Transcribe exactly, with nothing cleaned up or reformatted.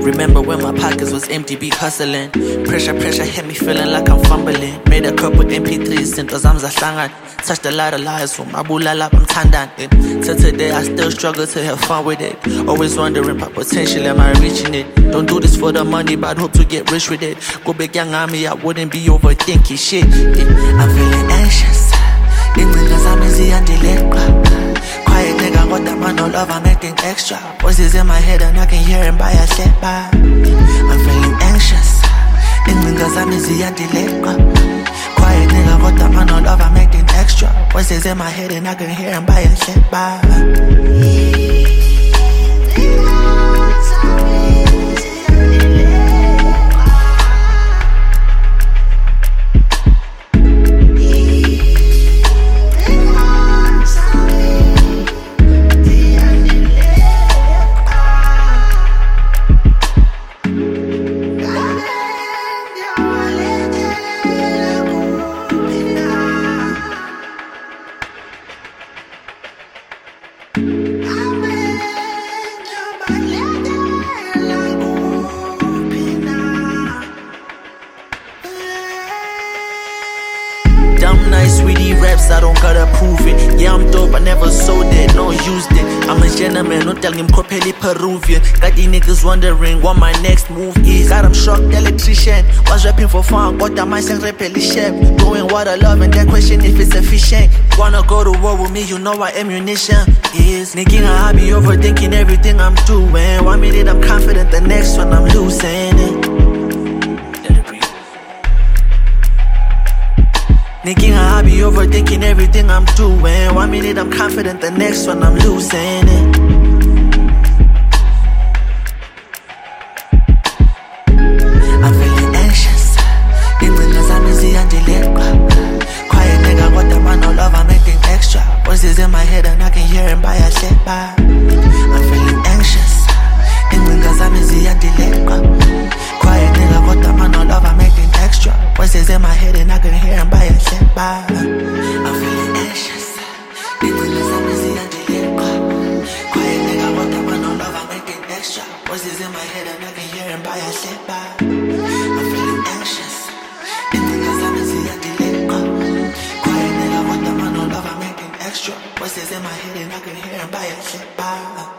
Remember when my pockets was empty, be hustling. Pressure, pressure hit me feeling like I'm fumbling. Made a couple M P threes, into zamza slangan. Touched a lot of lives, so my bulala I'm tandan. Till today I still struggle to have fun with it. Always wondering about potential, am I reaching it? Don't do this for the money, but hope to get rich with it. Go big young army, I wouldn't be overthinking shit. I'm feeling anxious. Niggas I'm easy and delayed. Quiet nigga, got that man, no love, I'm acting extra. Voices in my head and I can hear him by a step by. I'm feeling anxious. Niggas I'm easy and delayed. Quiet nigga, got that man, no love, I'm acting extra. Voices in my head and I can hear him by a step by. Damn nice with these raps, I don't gotta prove it. Yeah, I'm dope, I never sold it, no used it. I'm a gentleman, no telling him Copelli Peruvian. Got these niggas wondering what my next move is. Got them shocked, electrician. Was rapping for fun, got that mindset repelly chef. Doing what I love and then question if it's efficient. Wanna go to war with me, you know what ammunition is. Nigga, I be overthinking everything I'm doing. One minute I'm confident, the next one I'm losing it. Nigga, I be overthinking everything I'm doing. One minute I'm confident, the next one I'm losing it. I'm feeling anxious. Niggas I'm easy and delayed. Quiet nigga, got that man, no love, I'm acting extra. Voices in my head and I can hear him by a step by. I'm feeling anxious. Niggas I'm easy and delayed. Quiet nigga, got that man, no love, I'm acting extra. Voices in my head and I can hear him by a step by. I'm feeling anxious. Niggas I'm easy and delayed. Quiet nigga, got that man, no love, I'm acting extra. Voices in my head and I can hear him by a step by. I'm feeling anxious. Niggas I'm easy and delayed. Quiet nigga, got that man, no love, I'm acting extra. Voices in my head and I can hear him by a step by.